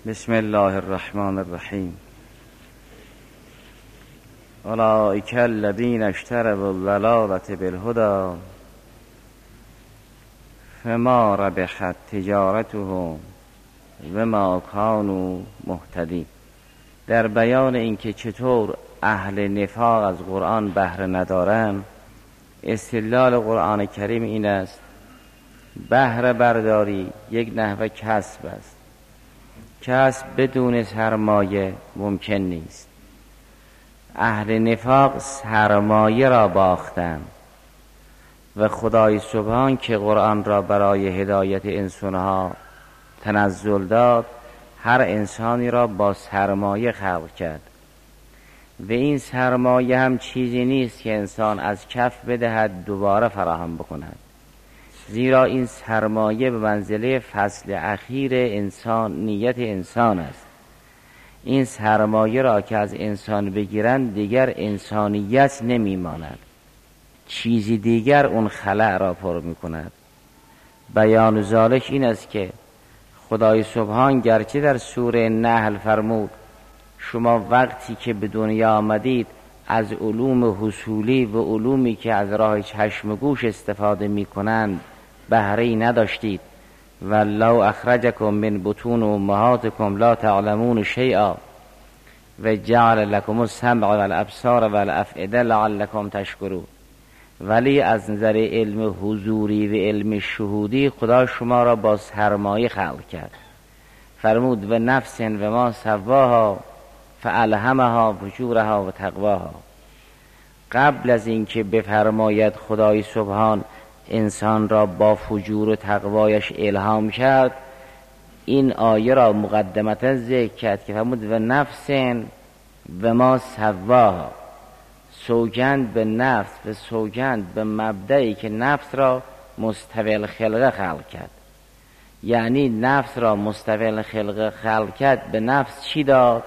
بسم الله الرحمن الرحیم. اولئک الذین اشتروا الضلالة بالهدی فما ربحت تجارتهم و ما کانوا مهتدین. در بیان اینکه چطور اهل نفاق از قرآن بهره ندارند، استدلال قرآن کریم این است: بهره برداری یک نحو کسب است. کسب بدون سرمایه ممکن نیست. اهل نفاق سرمایه را باختند و خدای سبحان که قرآن را برای هدایت انسانها تنزل داد، هر انسانی را با سرمایه خلق کرد و این سرمایه هم چیزی نیست که انسان از کف بدهد دوباره فراهم بکند، زیرا این سرمایه به منزله فصل اخیر انسانیت انسان است. این سرمایه را که از انسان بگیرند دیگر انسانیت نمیماند، چیزی دیگر اون خلأ را پر میکند. بیان ذالک این است که خدای سبحان گرچه در سوره نحل فرمود شما وقتی که به دنیا آمدید از علوم حصولی و علومی که از راه چشم و گوش استفاده میکنند بهره‌ای نداشتید، والله اخرجکم من بطون امهاتکم لا تعلمون شیئا و جعل لکم السمع والابصار والافئده لعلکم تشکرون. ولی از نظر علم حضوری و علم شهودی خدا شما را با سرمایه خلق کرد. فرمود و نفس و ما سواها فالهمها فجورها و تقواها. قبل از اینکه بفرماید خدای سبحان انسان را با فجور و تقوایش الهام کرد، این آیه را مقدمتا ذکر کرد که فرمود و نفس و ما سواها. سوگند به نفس و سوگند به مبدئی که نفس را مستوی الخلقه خلق کرد. یعنی نفس را مستوی الخلقه خلق کرد، به نفس چی داد؟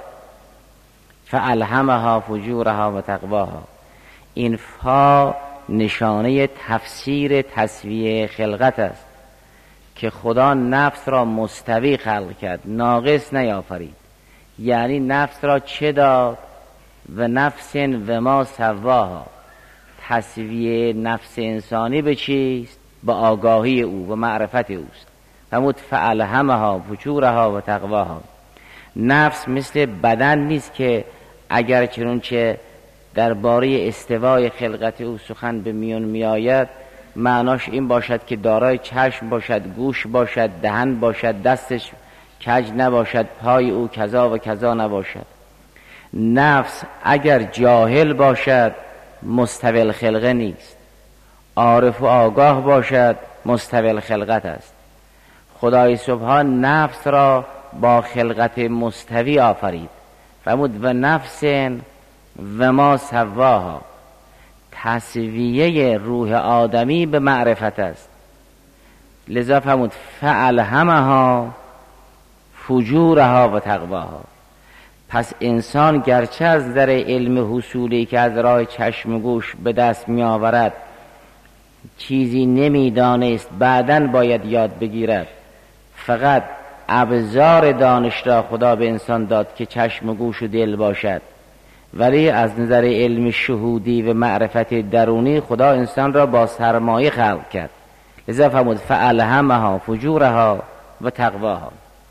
فالهمها فجورها و تقواها. این فا نشانه تفسیر تسویه خلقت است که خدا نفس را مستوی خلق کرد، ناقص نیافرید. یعنی نفس را چه داد؟ و نفس و ما سواها. تسویه نفس انسانی به چیست؟ به آگاهی او و معرفت اوست. فرمود فالهمها فجورها و تقواها. نفس مثل بدن نیست که اگر چنانچه درباره استوای خلقت او سخن به میون می آید معناش این باشد که دارای چشم باشد، گوش باشد، دهن باشد، دستش کج نباشد، پای او کذا و کذا نباشد. نفس اگر جاهل باشد مستوی الخلقه نیست، عارف و آگاه باشد مستوی الخلقت است. خدای سبحان نفس را با خلقت مستوی آفرید. فرمود و نفس و ما سواها. تسویه روح آدمی به معرفت است، لذا فرمود فالهمها فجورها و تقواها. پس انسان گرچه از در علم حصولی که از راه چشم و گوش به دست می آورد چیزی نمی دانست، بعداً باید یاد بگیرد. فقط ابزار دانش را خدا به انسان داد که چشم و گوش و دل باشد، ولی از نظر علم شهودی و معرفت درونی خدا انسان را با سرمایه خلق کرد. لذا فرمود فالهمها فجورها و تقواها،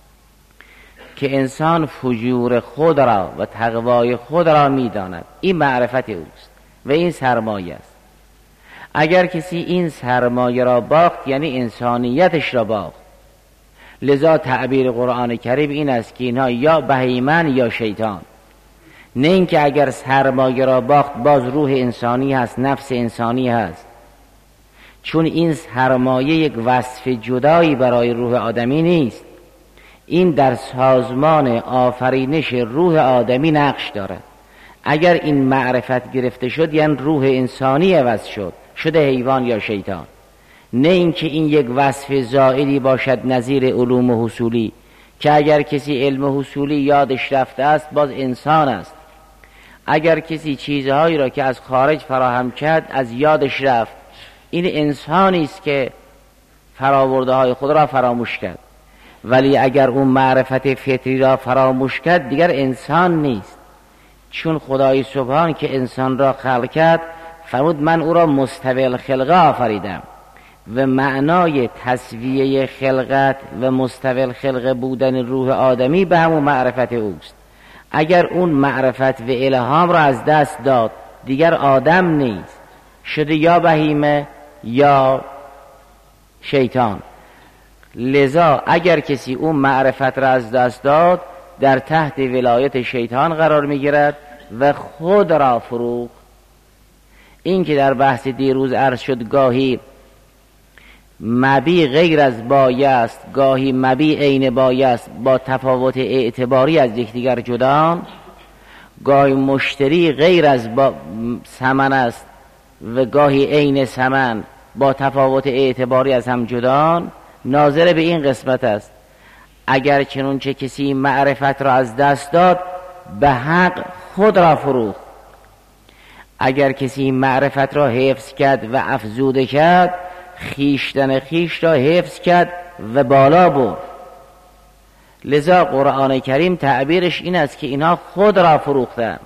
که انسان فجور خود را و تقوای خود را می داند. این معرفت اوست و این سرمایه است. اگر کسی این سرمایه را باخت یعنی انسانیتش را باخت. لذا تعبیر قرآن کریم این است که اینها یا بهیمن یا شیطان. نه اینکه اگر سرمایه را باخت باز روح انسانی هست، نفس انسانی هست، چون این سرمایه یک وصف جدایی برای روح آدمی نیست. این در سازمان آفرینش روح آدمی نقش دارد. اگر این معرفت گرفته شد یعنی روح انسانی عوض شد، شده حیوان یا شیطان. نه اینکه این یک وصف زائدی باشد نظیر علوم حصولی که اگر کسی علم حصولی یادش رفته است باز انسان است. اگر کسی چیزهایی را که از خارج فراهم کرد از یادش رفت، این انسانی است که فراورده های خود را فراموش کرد. ولی اگر اون معرفت فطری را فراموش کرد دیگر انسان نیست. چون خدای سبحان که انسان را خلق کرد فرمود من او را مستوی الخلقه آفریدم و معنای تسویه خلقت و مستوی الخلقه بودن روح آدمی به همون معرفت اوست. اگر اون معرفت و الهام را از دست داد دیگر آدم نیست، شده یا بهیمه یا شیطان. لذا اگر کسی اون معرفت را از دست داد در تحت ولایت شیطان قرار میگیرد و خود را فروخت. این که در بحث دیروز عرض شد گاهی مبی غیر از بایه است، گاهی مبی عین بایه است، با تفاوت اعتباری از یکدیگر جدا. گاهی مشتری غیر از ثمن است و گاهی عین ثمن با تفاوت اعتباری از هم جدا. ناظر به این قسمت است اگر چنانچه کسی معرفت را از دست داد به حق خود را فروخت، اگر کسی معرفت را حفظ کرد و افزوده کرد خیشتن خیش را حفظ کرد و بالا برد. لذا قرآن کریم تعبیرش این است که اینها خود را فروختند.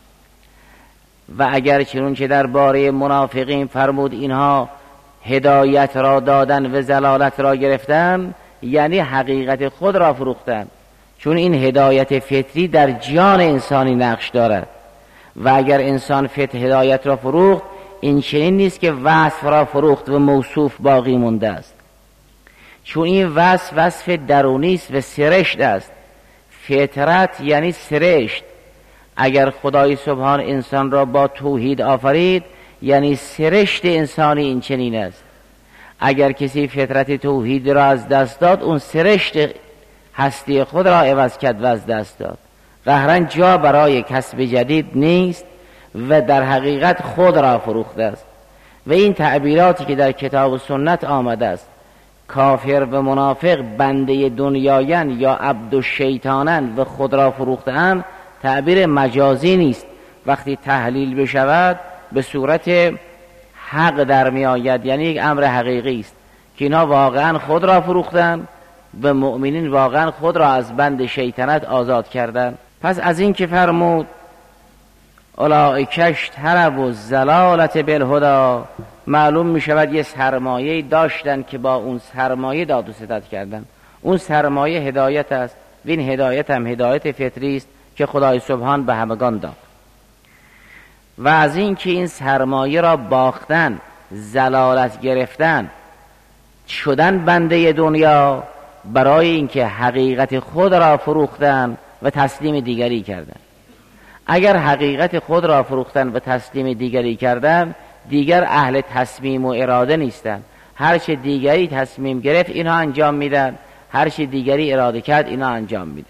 و اگر چنانچه در باره منافقین فرمود اینها هدایت را دادن و ضلالت را گرفتن، یعنی حقیقت خود را فروختن. چون این هدایت فطری در جان انسانی نقش دارد و اگر انسان هدایت را فروخت این چنین نیست که وصف را فروخت و موصوف باقی مونده است. چون این وصف درونی است و سرشت است. فطرت یعنی سرشت. اگر خدای سبحان انسان را با توحید آفرید یعنی سرشت انسانی این چنین است. اگر کسی فطرت توحید را از دست داد اون سرشت هستی خود را عوض کرد و از دست داد. قهرن جا برای کسب جدید نیست و در حقیقت خود را فروخته است. و این تعبیراتی که در کتاب و سنت آمده است کافر و منافق بنده دنیایان یا عبد و شیطانن و خود را فروخته‌اند تعبیر مجازی نیست. وقتی تحلیل بشود به صورت حق در می آید، یعنی یک امر حقیقی است که اینها واقعا خود را فروختند و مؤمنین واقعا خود را از بند شیطنت آزاد کردند. پس از این که فرمود اولئک اشتروا الضلالة بالهدی، معلوم می شود یه سرمایه داشتن که با اون سرمایه داد و ستد کردن. اون سرمایه هدایت است و این هدایت هم هدایت فطری است که خدای سبحان به همگان داد. و از این که این سرمایه را باختن، ضلالت گرفتن، شدن بنده دنیا برای اینکه حقیقت خود را فروختن و تسلیم دیگری کردن. اگر حقیقت خود را فروختن و تسلیم دیگری کردن دیگر اهل تصمیم و اراده نیستن. هر چه دیگری تصمیم گرفت اینها انجام میدن، هر چه دیگری اراده کرد اینها انجام میدن.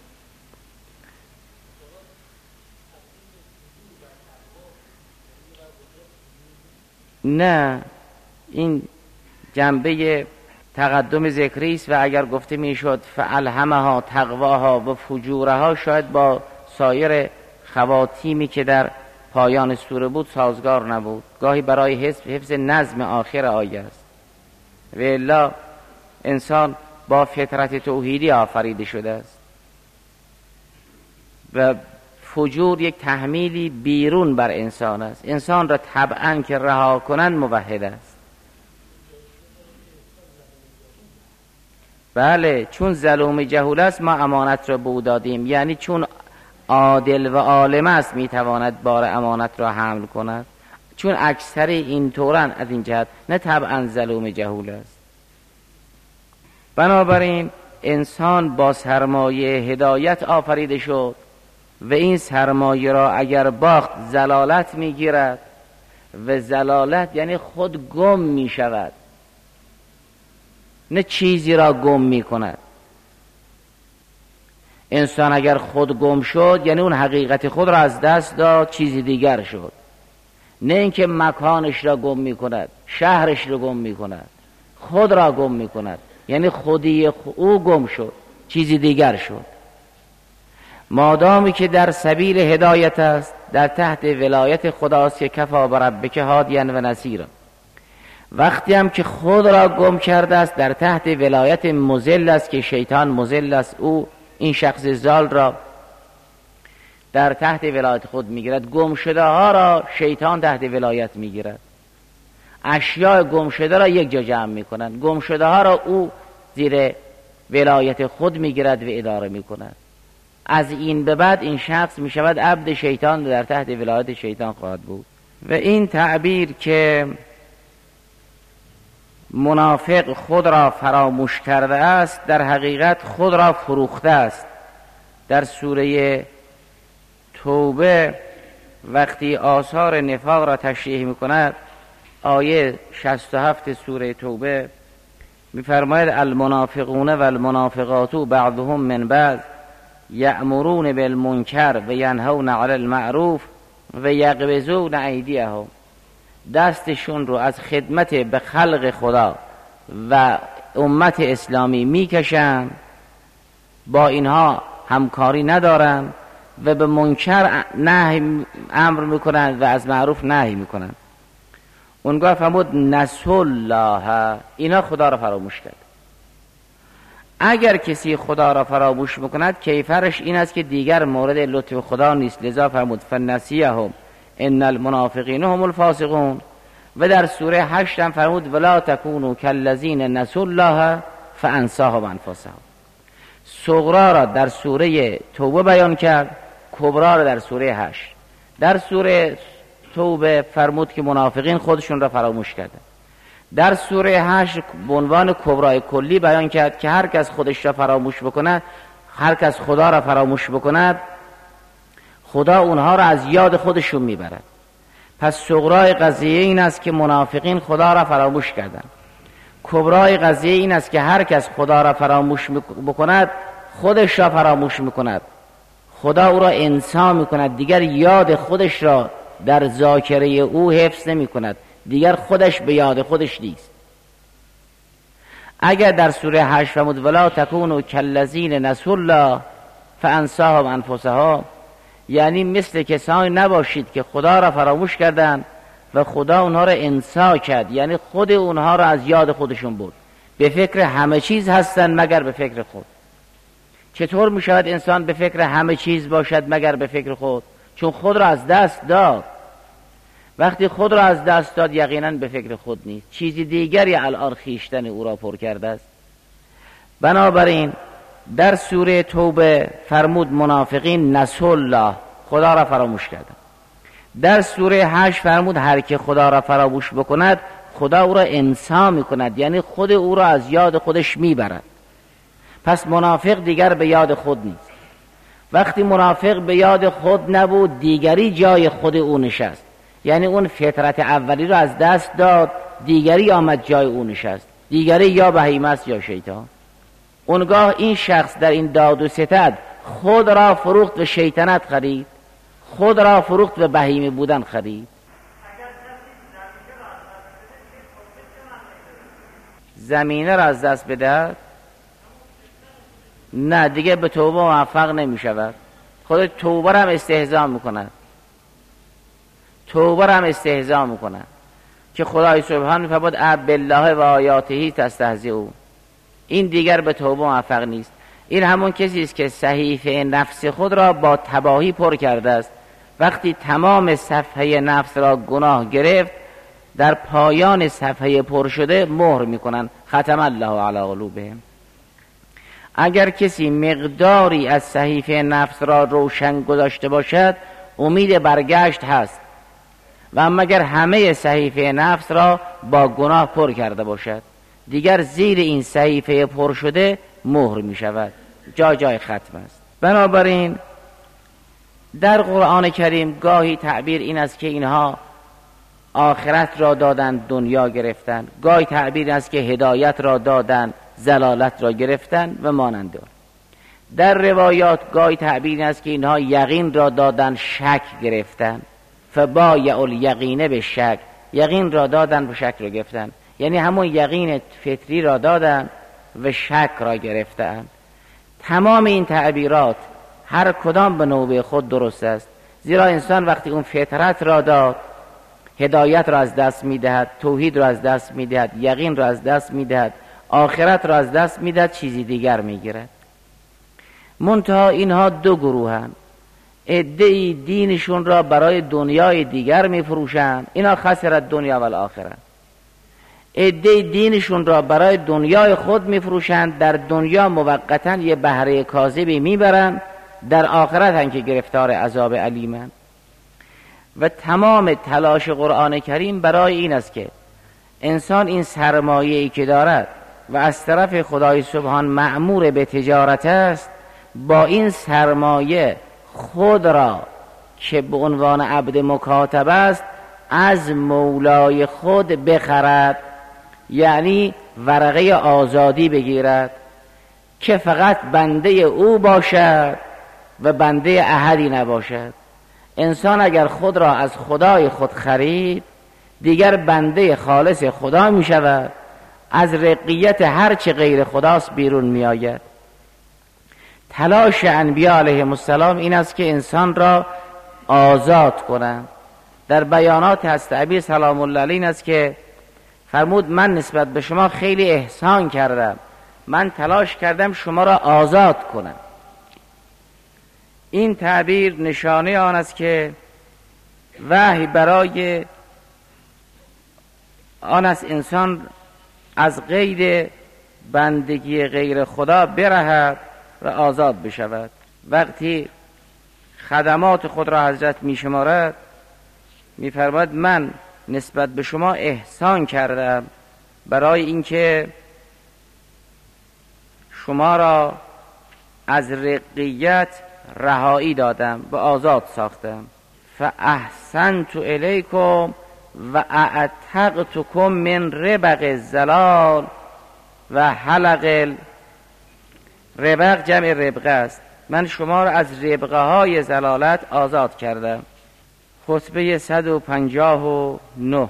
نه، این جنبه تقدم ذکری است و اگر گفته میشد فالهمها تقواها و فجورها شاید با سایر خواتیمی که در پایان سوره بود سازگار نبود. گاهی برای حفظ نظم آخر آیه است. و الا انسان با فطرت توحیدی آفریده شده است و فجور یک تحمیلی بیرون بر انسان است. انسان را طبعا که رها کنند موحد است. بله، چون ظلوم جهول است ما امانت را به او دادیم، یعنی چون عادل و عالم است میتواند بار امانت را حمل کند. چون اکثر این طورن از این جهت، نه طبعا ظلوم جهول است. بنابراین انسان با سرمایه هدایت آفریده شد و این سرمایه را اگر باخت ضلالت میگیرد و ضلالت یعنی خود گم میشود، نه چیزی را گم میکند. انسان اگر خود گم شد یعنی اون حقیقت خود را از دست داد، چیزی دیگر شد. نه اینکه مکانش را گم میکند، شهرش را گم میکند، خود را گم میکند، یعنی خودی او گم شد، چیزی دیگر شد. مادامی که در سبیل هدایت است، در تحت ولایت خداست که کفا بربک هادیا و نصیرا. وقتی هم که خود را گم کرده است در تحت ولایت مضل است که شیطان مضل است، او این شخص ضال را در تحت ولایت خود میگیرد. گم شده ها را شیطان تحت ولایت میگیرد، اشیاء گم شده را یک جا جمع میکنند، گم شده ها را او زیر ولایت خود میگیرد و اداره میکند. از این به بعد این شخص میشود عبد شیطان، در تحت ولایت شیطان خواهد بود. و این تعبیر که منافق خود را فراموش کرده است، در حقیقت خود را فروخته است. در سوره توبه وقتی آثار نفاق را تشریح میکند، آیه 67 سوره توبه میفرماید المنافقون و المنافقات بعضهم من بعض یأمرون بالمنکر و ینهون علی المعروف و یقبضون ایدیهم. دستشون رو از خدمت به خلق خدا و امت اسلامی میکشن، با اینها همکاری ندارن و به منکر نهی امر میکنن و از معروف نهی میکنن. اونگاه فرمود نسوا الله، اینا خدا را فراموش کرد. اگر کسی خدا را فراموش میکند کیفرش این است که دیگر مورد لطف خدا نیست. لذا فرمود فنسیهم ان المنافقین هم الفاسقون. و در سوره 8 هم فرمود ولا تکونوا کالذین نسوا الله فانساهم انفسهم. صغرا را در سوره توبه بیان کرد، کبرا را در سوره 8. در سوره توبه فرمود که منافقین خودشون را فراموش کردند. در سوره 8 به عنوان کبرای کلی بیان کرد که هر کس خودش را فراموش بکند، هر کس خدا را فراموش بکند، خدا اونها را از یاد خودشون میبرد. پس صغرای قضیه این است که منافقین خدا را فراموش کردند. کبرای قضیه این است که هر کس خدا را فراموش بکند خودش را فراموش میکند، خدا او را انسا میکند، دیگر یاد خودش را در ذاکره او حفظ نمی کند، دیگر خودش به یاد خودش نیست. اگر در سوره 8 فرمود ولا تکونوا کالذین نسوا الله فانساهم انفسهم، یعنی مثل کسانی نباشید که خدا را فراموش کردند و خدا اونها را انسا کرد، یعنی خود اونها را از یاد خودشون برد. به فکر همه چیز هستند مگر به فکر خود. چطور می شود انسان به فکر همه چیز باشد مگر به فکر خود؟ چون خود را از دست داد. وقتی خود را از دست داد یقینا به فکر خود نیست، چیزی دیگری الان خویشتن او را پر کرده است. بنابراین در سوره توبه فرمود منافقین نسوا الله، خدا را فراموش کردند. در سوره 8 فرمود هر که خدا را فراموش بکند خدا او را انسا میکند، یعنی خود او را از یاد خودش میبرد. پس منافق دیگر به یاد خود نیست. وقتی منافق به یاد خود نبود دیگری جای خود او نشست، یعنی اون فطرت اولی رو از دست داد، دیگری آمد جای او نشست، دیگری یا بهیمه است یا شیطان. اونگاه این شخص در این داد و ستد خود را فروخت و شیطنت خرید، خود را فروخت و بهیمه بودن خرید. زمینه را از دست بدهد نه، دیگه به توبه موفق نمی شود. خود توبه را هم استهزا میکند، توبه را هم استهزا میکند که خدای سبحانه فرمود اب بالله و آیاته تستهزئوا. این دیگر به توبه موفق نیست. این همون کسی است که صحیفه نفس خود را با تباهی پر کرده است. وقتی تمام صفحه نفس را گناه گرفت، در پایان صفحه پر شده مهر میکنن ختم الله علی قلوبهم. اگر کسی مقداری از صحیفه نفس را روشن گذاشته باشد امید برگشت هست، و اما اگر همه صحیفه نفس را با گناه پر کرده باشد دیگر زیر این صحیفه پر شده مهر می شود، جای ختم است. بنابراین در قرآن کریم گاهی تعبیر این است که اینها آخرت را دادند دنیا گرفتند، گاهی تعبیر است که هدایت را دادند ضلالت را گرفتند و مانند آن. در روایات گاهی تعبیر است که اینها یقین را دادند شک گرفتند، فبایع الیقین به شک، یقین را دادند و شک را گرفتند، یعنی همون یقین فطری را دادند و شک را گرفتند. تمام این تعبیرات هر کدام به نوبه خود درست است، زیرا انسان وقتی اون فطرت را داد هدایت را از دست میدهد، توحید را از دست میدهد، یقین را از دست میدهد، آخرت را از دست میدهد، چیزی دیگر میگیرد. منتها اینها دو گروهند. عده‌ای دینشون را برای دنیای دیگر میفروشند، اینا خسرت دنیا و الاخره. عده‌ای دینشون را برای دنیای خود میفروشند، در دنیا موقتا یه بهره کاذبی میبرند، در آخرت هم که گرفتار عذاب علیمند. و تمام تلاش قرآن کریم برای این است که انسان این سرمایه‌ای که دارد و از طرف خدای سبحان مأمور به تجارت است، با این سرمایه خود را که به عنوان عبد مکاتب است از مولای خود بخرد، یعنی ورقه آزادی بگیرد که فقط بنده او باشد و بنده احدی نباشد. انسان اگر خود را از خدای خود خرید، دیگر بنده خالص خدا می شود، از رقیت هرچه غیر خداست بیرون می آید. تلاش انبیاء علیهم السلام این است که انسان را آزاد کنند. در بیانات حضرت علی سلام الله علیه این است که فرمود من نسبت به شما خیلی احسان کردم، من تلاش کردم شما را آزاد کنم. این تعبیر نشانه آن است که وحی برای آن است انسان از قید بندگی غیر خدا برهد و آزاد بشود. وقتی خدمات خود را حضرت می شمارد، می فرماید من نسبت به شما احسان کردم برای اینکه شما را از رقیت رهایی دادم و آزاد ساختم. فاحسنت الیکم و اعتقتکم من ربق الضلال و حلق ربق جمع ربقه است. من شما را از ربقه های ضلالت آزاد کردم. خطبه 159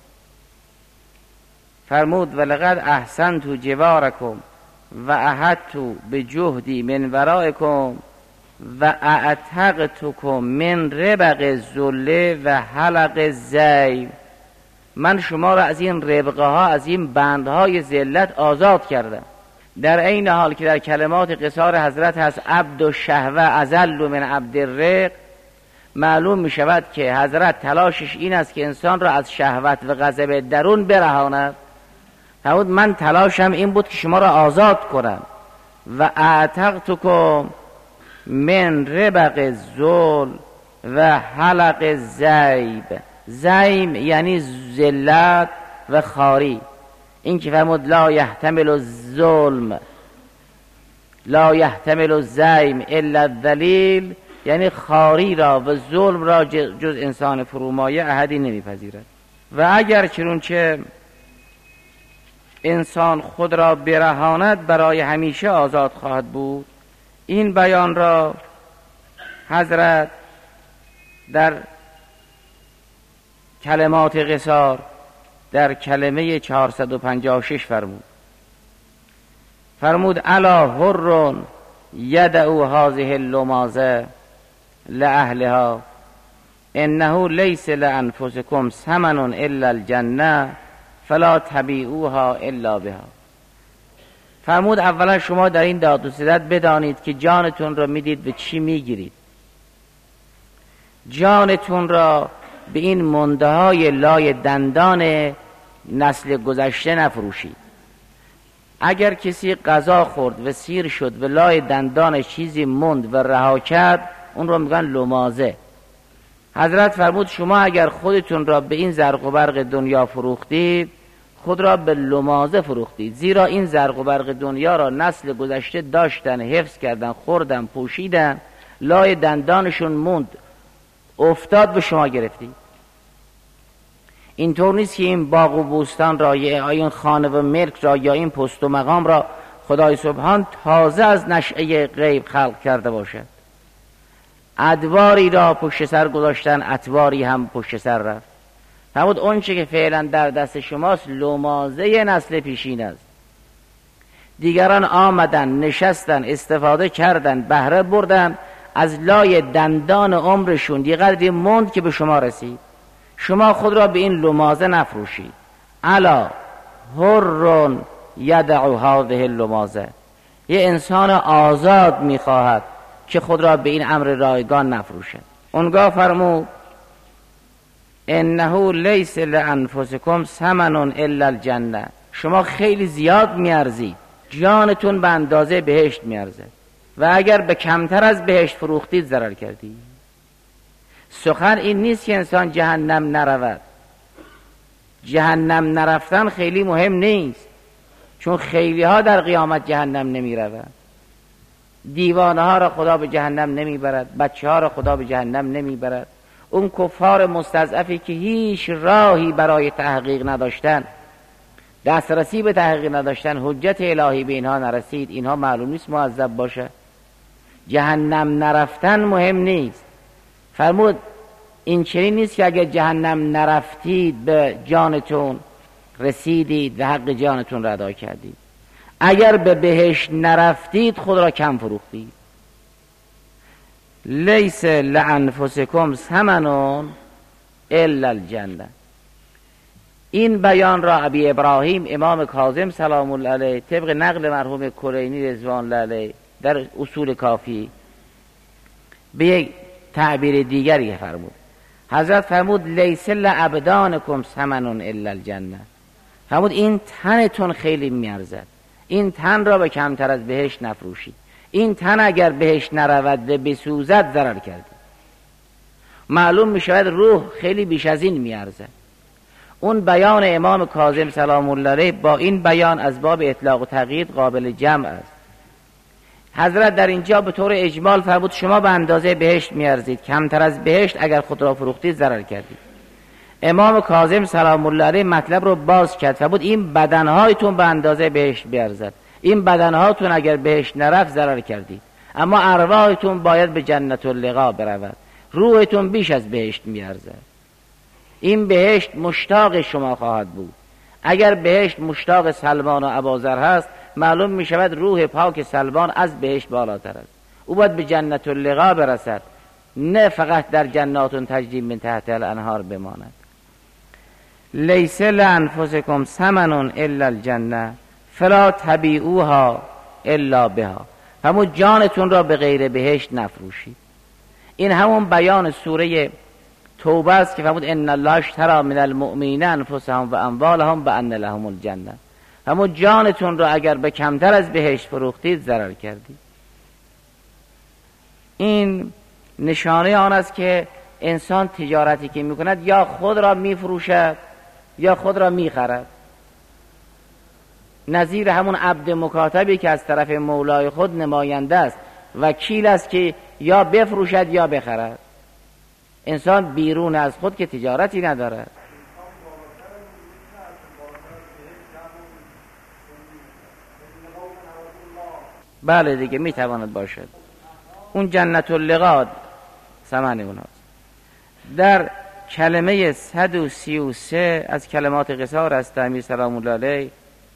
فرمود ولقد احسنت جوارکم و احدت بجهدی من ورائکم و اعتقتکم من ربق الذل و حلق الزیل. من شما را از این ربقه ها، از این بندهای ذلت آزاد کردم. در این حال که در کلمات قصار حضرت هست عبد و شهوه اذل من عبد الرق، معلوم می شود که حضرت تلاشش این است که انسان را از شهوت و غضب درون برهاند. فرمود من تلاشم این بود که شما را آزاد کنم. و اعتقتکم من ربق الذل و حلق الزیب. زیم یعنی ذلت و خاری. این که فرمود لا یحتمل الظلم لا یحتمل الزیم الا الذلیل، یعنی خاری را و ظلم را جز انسان فرومایه احدی نمیپذیرد. و اگر چنانچه انسان خود را برهاند برای همیشه آزاد خواهد بود. این بیان را حضرت در کلمات قصار در کلمه 456 فرمود الا حر یدعو هذه اللمازه لأهلها انه لیس لانفسکم ثمن الا الجنه فلا تبیعوها الا بها. فرمود اولا شما در این داد و ستد بدانید که جانتون را میدید به چی میگیرید. جانتون را به این منده های لای دندان نسل گذشته نفروشید. اگر کسی غذا خورد و سیر شد و لای دندان چیزی مند و رها کرد، اون رو میگن لمازه. حضرت فرمود شما اگر خودتون را به این زرق و برق دنیا فروختید، خود را به لمازه فروختید. زیرا این زرق و برق دنیا را نسل گذشته داشتن، حفظ کردن، خوردن، پوشیدن، لای دندانشون موند، افتاد به شما گرفتید. اینطور نیست که این باغ و بوستان را یا این خانه و ملک را یا این پست و مقام را خدای سبحان تازه از نشأه غیب خلق کرده باشد. ادواری را پشت سر گذاشتن، اتواری هم پشت سر رفت. فرمود اون چه که فعلا در دست شماست لمازه نسل پیشین است. دیگران آمدن، نشستن، استفاده کردن، بهره بردن، از لای دندان عمرشون یه قدری موند که به شما رسید. شما خود را به این لمازه نفروشید. الا حر یدع هذه اللمازه، یه انسان آزاد میخواهد که خود را به این امر رایگان نفروشد. اونگاه فرمود انه لیس لانفسکم ثمن الا الجنه، شما خیلی زیاد میارزید، جانتون به اندازه بهشت میارزه و اگر به کمتر از بهشت فروختید ضرر کردید. سخن این نیست که انسان جهنم نرود. جهنم نرفتن خیلی مهم نیست، چون خیلی ها در قیامت جهنم نمی روند. دیوانه ها را خدا به جهنم نمی برد، بچه ها را خدا به جهنم نمی برد. اون کفار مستضعفی که هیچ راهی برای تحقیق نداشتن، دسترسی به تحقیق نداشتن، حجت الهی به اینها نرسید، اینها معلوم نیست معذب باشه. جهنم نرفتن مهم نیست. فرمود این چنین نیست که اگر جهنم نرفتید به جانتون رسیدید و حق جانتون را ادا کردید. اگر به بهشت نرفتید خود را کم فروختید. لیس لانفسکم ثمن الا الجنه. این بیان را ابی ابراهیم امام کاظم سلام الله علیه طبق نقل مرحوم کلینی رضوان الله علیه در اصول کافی به یک تعبیر دیگری فرمود. حضرت فرمود لیس لابدانکم ثمن الا الجنه. فرمود این تنتون خیلی میارزد، این تن را به کمتر از بهشت نفروشید. این تن اگر بهشت نرود و بسوزد ضرر کردید. معلوم میشود روح خیلی بیش از این میارزد. اون بیان امام کاظم سلام الله علیه با این بیان از باب اطلاق و تقیید قابل جمع است. حضرت در اینجا به طور اجمال فرمود شما به اندازه بهشت میارزید، کمتر از بهشت اگر خود را فروختید ضرر کردید. امام کاظم سلام الله علیه مطلب رو باز کرد، فرمود این بدنهایتون به اندازه بهشت بیارزد، این بدنهاتون اگر بهشت نرفت ضرر کردید، اما ارواحتون باید به جنت اللقا برود، روحتون بیش از بهشت میارزد. این بهشت مشتاق شما خواهد بود. اگر بهشت مشتاق سلمان و ابوذر هست، معلوم می شود روح پاک سلمان از بهشت بالاتر است. او باید به جنت اللقا برسد، نه فقط در جنات تجری من تحت الانهار بماند. لیس لانفسکم ثمن الا الجنه فلا تبیعوها الا بها. همون جانتون را به غیر بهشت نفروشید. این همون بیان سوره توبه است که فرمود ان الله اشتری من المؤمنین انفسهم و اموالهم بان لهم الجنه. همون جانتون را اگر به کمتر از بهشت فروختید ضرر کردید. این نشانه آن است که انسان تجارتی که میکند یا خود را میفروشد یا خود را میخرد. نظیر همون عبد مکاتبی که از طرف مولای خود نماینده است، وکیل است که یا بفروشد یا بخرد. انسان بیرون از خود که تجارتی ندارد. بله دیگه میتواند باشد. اون جنت اللقا ثمن اوناست. در کلمه 133 از کلمات قصار است امیر سلام الله علیه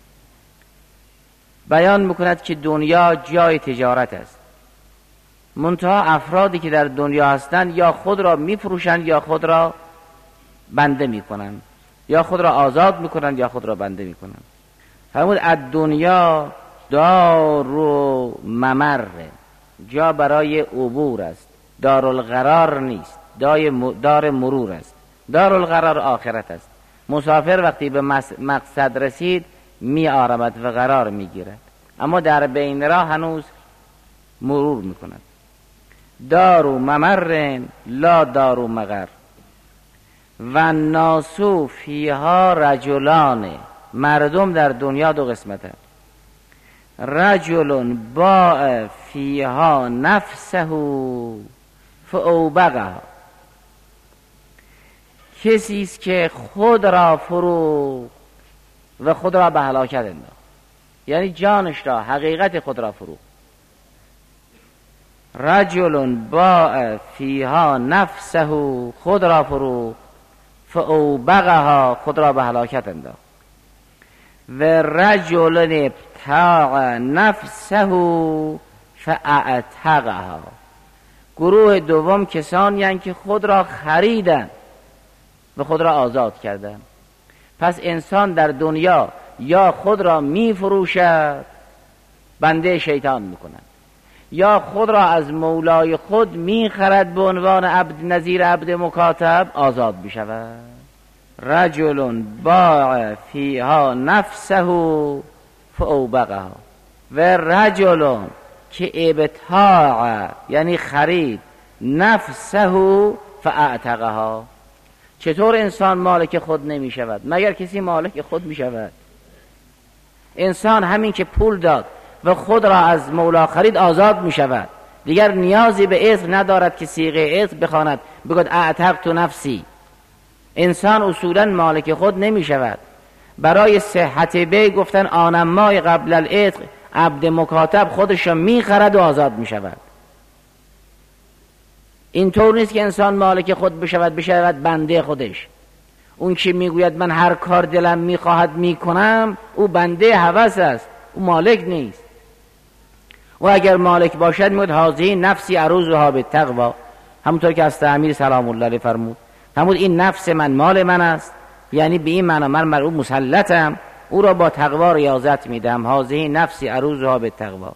بیان میکند که دنیا جای تجارت است. منتها افرادی که در دنیا هستند یا خود را میفروشند یا خود را بنده میکنند، یا خود را آزاد میکنند یا خود را بنده میکنند. فرمود الدنیا دار و ممر، جا برای عبور است، دارالقرار نیست، دار مرور است. دارالقرار آخرت است. مسافر وقتی به مقصد رسید می آرامد و قرار می گیرد، اما در بین راه هنوز مرور می کند. دارو ممر لا دارو مغر و ناسو فیها رجلان. مردم در دنیا دو قسمته. رجل باع فیها نفسه فاوبقها، کسی است که خود را فروخت و خود را به هلاکت انداخت، یعنی جانش را، حقیقت خود را فروخت. رجل باع فیها نفسه، خود را فروخت، فاوبقها، خود را به هلاکت انداخت. و رجل ابتاع نفسه فاعتقها، گروه دوم کسانی هستند که خود را خریدند و خود را آزاد کردم. پس انسان در دنیا یا خود را می فروشد، بنده شیطان می کند، یا خود را از مولای خود می خرد به عنوان عبد نظیر عبد مکاتب، آزاد می شود. رجل باع فیها نفسه فاوبقها و رجل که ابتاع یعنی خرید نفسه فاعتقها. چطور انسان مالک خود نمی شود مگر کسی مالک خود می شود؟ انسان همین که پول داد و خود را از مولا خرید آزاد می شود، دیگر نیازی به عتق ندارد که صیغه عتق بخواند بگوید اعتقت نفسی. انسان اصولا مالک خود نمی شود. برای صحت بی گفتن آنمای قبل العتق عبد مکاتب خودش را می خرد و آزاد می شود. این طور نیست که انسان مالک خود بشود بنده خودش. اون که میگوید من هر کار دلم میخواهد میکنم، او بنده هوس است، او مالک نیست. و اگر مالک باشد میگوید هذه نفسی اروزها بالتقوا، همونطور که از امیر سلام الله علیه فرمود، فرمود این نفس من مال من است، یعنی به این معنا من بر او مسلطم، او را با تقوا ریاضت میدم. هذه نفسی اروزها بالتقوا.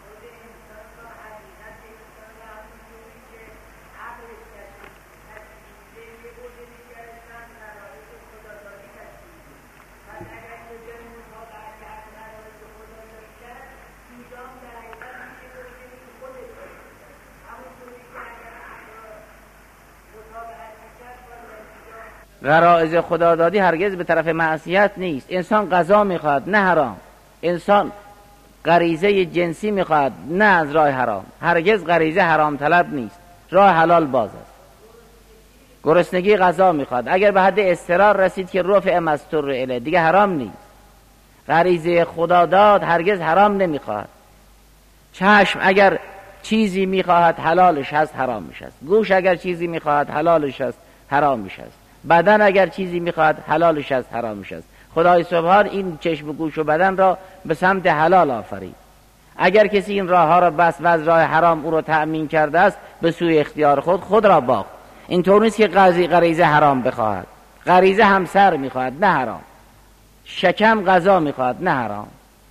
غرایز خدادادی هرگز به طرف معصیت نیست. انسان غذا میخواد نه حرام، انسان غریزه جنسی میخواد نه از راه حرام، هرگز غریزه حرام طلب نیست، راه حلال باز است. گرسنگی غذا میخواد، اگر به حد اضطرار رسید که رفع مستور الیه دیگه حرام نیست. غریزه خداداد هرگز حرام نمیخواد. چشم اگر چیزی میخواهد حلالش هست حرامش هست، گوش اگر چیزی میخواهد حلالش هست حرامش هست، بدن اگر چیزی میخواد حلالش است حرامش است. خدای سبحان این چشم و گوش و بدن را به سمت حلال آفرید. اگر کسی این راه ها را بس و از راه حرام او را تأمین کرده است، به سوی اختیار خود را باخت. این طور نیست که غریزه حرام بخواهد، غریزه همسر میخواهد نه حرام، شکم غذا میخواهد نه حرام.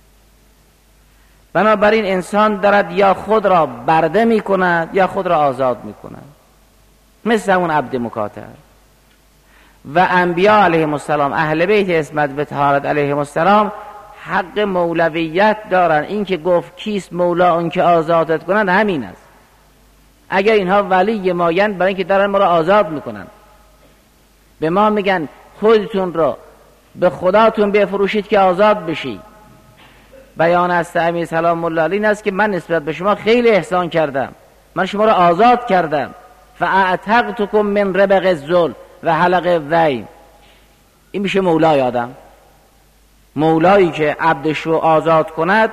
بنابراین انسان دارد یا خود را برده میکند یا خود را آزاد میکند، مثل اون عبد مکاتب. و انبیاء علیهم السلام، اهل بیت عصمت و طهارت علیهم السلام حق مولویت دارن. این که گفت کیست مولا اون که آزادت کنند همین است. اگر اینها ولی مایند برای اینکه دارن ما را آزاد میکنن، به ما میگن خودتون را به خداتون بفروشید که آزاد بشی. بیان از امیر سلام الله علیه است که من نسبت به شما خیلی احسان کردم، من شما را آزاد کردم. فاعتقتکم من ربق الذل و حلق الذیم. این میشه مولای آدم. مولایی که عبدش رو آزاد کند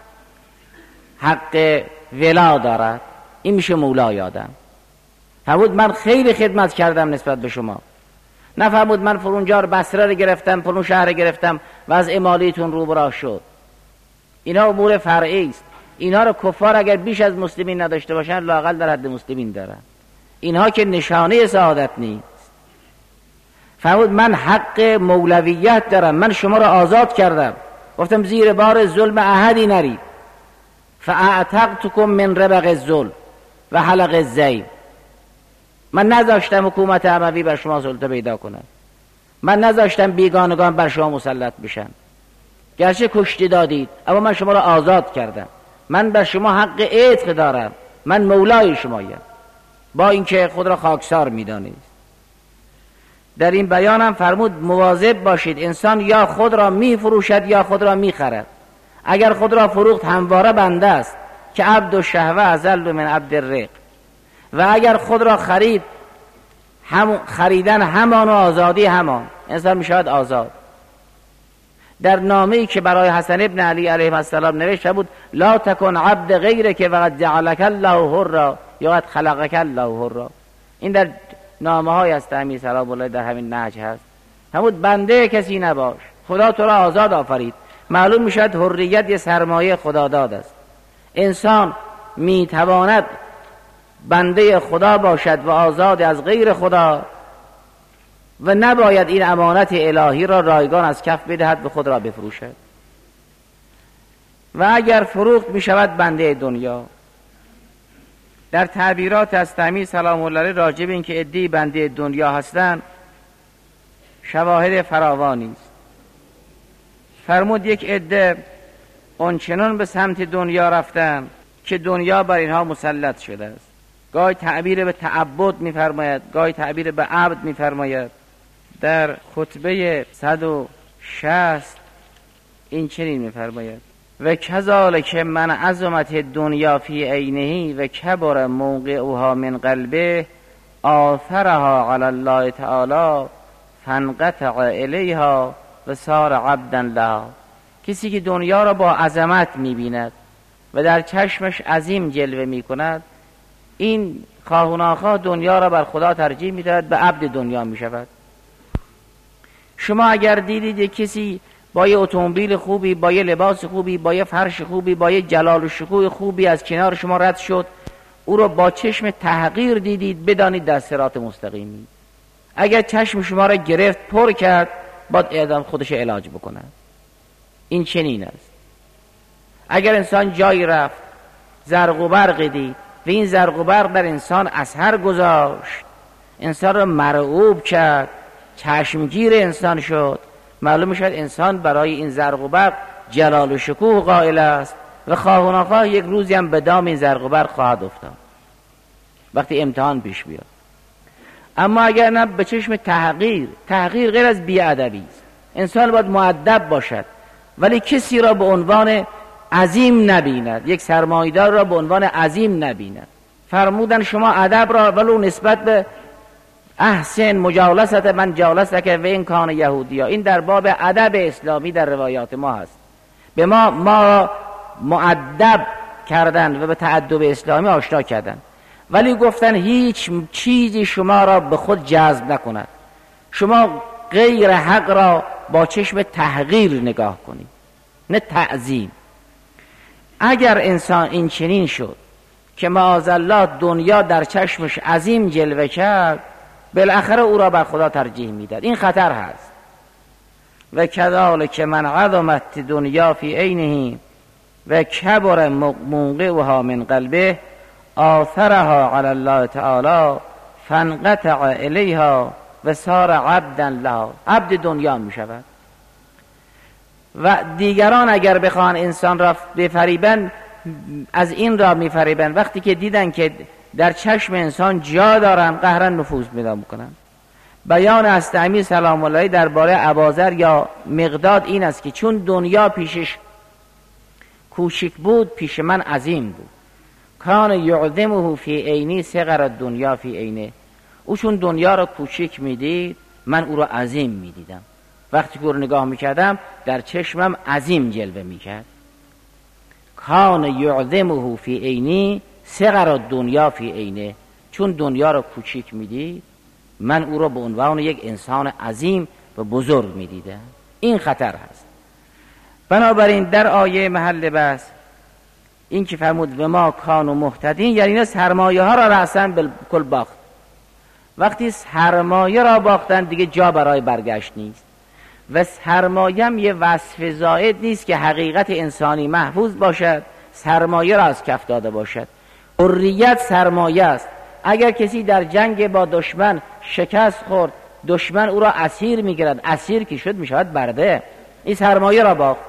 حق ولا دارد، این میشه مولای آدم. فرمود من خیلی خدمت کردم نسبت به شما. نه فرمود من فلونجا بصره رو گرفتم، فلون شهر گرفتم و از امالیتون رو برا شد. اینا امور فرعی است. اینا رو کفار اگر بیش از مسلمین نداشته باشن لااقل در حد مسلمین دارن. اینها که نشانه سعادت نیست. فرمود من حق مولویت دارم، من شما را آزاد کردم، گفتم زیر بار ظلم احدی نرید. فاعتقتکم من ربق الذل و حلق الذیم. من نذاشتم حکومت اموی بر شما سلطه پیدا کند، من نذاشتم بیگانگان بر شما مسلط بشن. گرچه کشتی دادید اما من شما را آزاد کردم، من بر شما حق عتق دارم، من مولای شمایم، با اینکه خود را خاکسار میدانید. در این بیان هم فرمود مواظب باشید، انسان یا خود را می فروشد یا خود را می خرد. اگر خود را فروخت همواره بنده است که عبد و شهوه اذل من عبد الرق، و اگر خود را خرید خریدن همان و آزادی همان، انسان می شود آزاد. در نامه‌ای که برای حسن ابن علی علیه السلام نوشته بود لا تکن عبد غیرک وقد جعلک الله حرا یا قد خلقک الله حرا. این در نامه های است امیر سلام الله در همین نهج هست. همون بنده کسی نباش، خدا تو را آزاد آفرید. معلوم می شود حریت یه سرمایه خداداد است. انسان می تواند بنده خدا باشد و آزاد از غیر خدا و نباید این امانت الهی را رایگان از کف بدهد و خود را بفروشد. و اگر فروخت می شود بنده دنیا. در تعبیرات از تیمی سلام الله علیه راجع به این که عده‌ای بنده دنیا هستند شواهد فراوانی است. فرمود یک عده آنچنان به سمت دنیا رفتن که دنیا بر اینها مسلط شده است. گاهی تعبیر به تعبد می‌فرماید، گاهی تعبیر به عبد می‌فرماید. در خطبه 160 این چنین می‌فرماید: و کذالک من عظمت دنیا فی عینه و کبر موقعها من قلبه آثرها علی الله تعالی فانقطع الیها و صار عبدا لها. کسی که دنیا را با عظمت می‌بیند و در چشمش عظیم جلوه می‌کند، این خواه و ناخواه دنیا را بر خدا ترجیح می‌دهد، به عبد دنیا می‌شود. شما اگر دیدید یک کسی با یه اتومبیل خوبی، با یه لباس خوبی، با یه فرش خوبی، با یه جلال و شکوه خوبی از کنار شما رد شد، او را با چشم تحقیر دیدید، بدانید در صراط مستقیمی. اگر چشم شما را گرفت پر کرد، باید اعدام خودش علاج بکند. این چنین است. اگر انسان جایی رفت زرق و برق دید و این زرق و برق در انسان اثر گذاشت، انسان را مرعوب کرد، چشمگیر انسان شد، معلوم شد انسان برای این زرق و برق جلال و شکوه قائل است و خواه و ناخواه یک روزی هم به دام این زرق و برق خواهد افتاد وقتی امتحان پیش بیاد. اما اگر نه، به چشم تحقیر غیر از بی‌ادبی است. انسان باید مؤدب باشد ولی کسی را به عنوان عظیم نبیند، یک سرمایه‌دار را به عنوان عظیم نبیند. فرمودن شما ادب را ولو نسبت به احسن مجالست من جالستک و این کان یهودیا، این در باب ادب اسلامی در روایات ما هست. به ما مؤدب کردن و به تأدب اسلامی آشنا کردن، ولی گفتن هیچ چیزی شما را به خود جذب نکند. شما غیر حق را با چشم تحقیر نگاه کنید، نه تعظیم. اگر انسان این چنین شد که معاذالله دنیا در چشمش عظیم جلوه کرد، بالاخره او را بر خدا ترجیح میداد. این خطر هست. و کذالک من عظمت دنیا فی عینه و کبر موقعها من قلبه آثرها علی الله تعالی فانقطع الیها و صار عبدا لها. عبد دنیا می شود. و دیگران اگر بخوان انسان را بفریبن، از این را می فریبن. وقتی که دیدن که در چشم انسان جا دارن، قهرا نفوذ پیدا میکنن. بیان از تیمی سلام الله علیه درباره اباذر یا مقداد این است که چون دنیا پیشش کوچک بود، پیش من عظیم بود. کان یعظمه فی عینی صغر الدنیا فی عینه. او چون دنیا را کوچک میدید، من او را عظیم میدیدم. وقتی که او را نگاه میکردم در چشمم عظیم جلوه میکرد. کان یعظمه فی عینی صغر الدنیا فی عینه. چون دنیا را کوچک میدید، من او را به عنوان یک انسان عظیم و بزرگ میدیدم. این خطر هست. بنابراین در آیه محل بحث این که فرمود و ما کانوا مهتدین، یعنی اینا سرمایه ها را رأساً بالکل باخت. وقتی سرمایه را باختن دیگه جا برای برگشت نیست. و سرمایه هم یه وصف زائد نیست که حقیقت انسانی محفوظ باشد، سرمایه را از کف داده باشد. حریت سرمایه است. اگر کسی در جنگ با دشمن شکست خورد، دشمن او را اسیر میگیرد، اسیر که شد میشود برده، این سرمایه را باخت.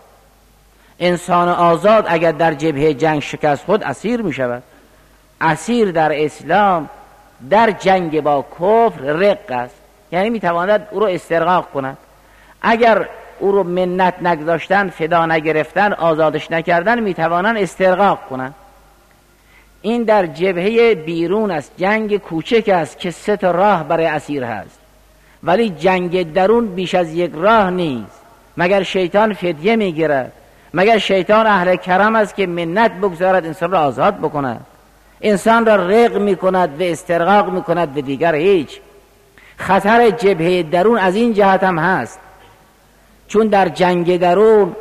انسان آزاد اگر در جبهه جنگ شکست خود اسیر میشود. اسیر در اسلام در جنگ با کفر رق است، یعنی میتواند او را استرقاق کند. اگر او را منت نگذاشتن، فدا نگرفتن، آزادش نکردن، میتوانند استرقاق کنند. این در جبهه بیرون است، جنگ کوچک است که 3 راه برای اسیر هست. ولی جنگ درون بیش از 1 راه نیست. مگر شیطان فدیه میگیرد، مگر شیطان اهل کرم است که منت بگذارد انسان را آزاد بکند، انسان را رق میکند و استرقاق میکند و دیگر هیچ. خطر جبهه درون از این جهت هم هست، چون در جنگ درون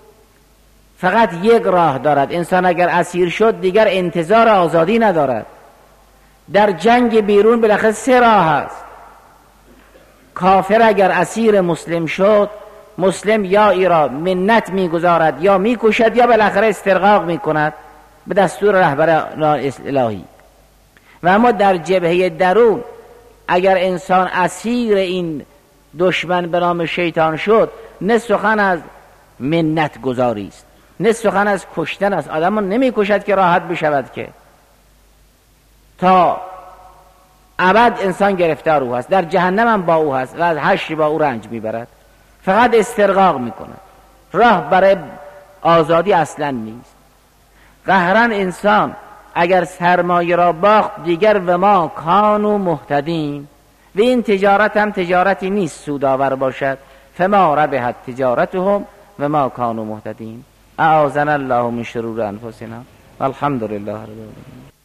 فقط 1 راه دارد. انسان اگر اسیر شد دیگر انتظار آزادی ندارد. در جنگ بیرون بالاخره 3 راه هست. کافر اگر اسیر مسلم شد، مسلم یا ای را منت میگذارد یا میکشد یا بالاخره استرقاق میکند به دستور رهبر الهی. و اما در جبهه درون اگر انسان اسیر این دشمن به نام شیطان شد، نه سخن از منت گذاری است، نه سخن از کشتن است. آدم نمی کشد که راحت بشود، که تا ابد انسان گرفتار او هست، در جهنم هم با او هست و از حشر با او رنج میبرد. فقط استرقاق میکند، راه برای آزادی اصلا نیست. قهرن انسان اگر سرمایه را باخت دیگر و ما کانوا مهتدین، و این تجارت هم تجارتی نیست سودآور باشد. فما ربحت تجارتهم و ما کانوا مهتدین. اعاذنا الله من شرور انفسنا والحمد لله رب العالمین.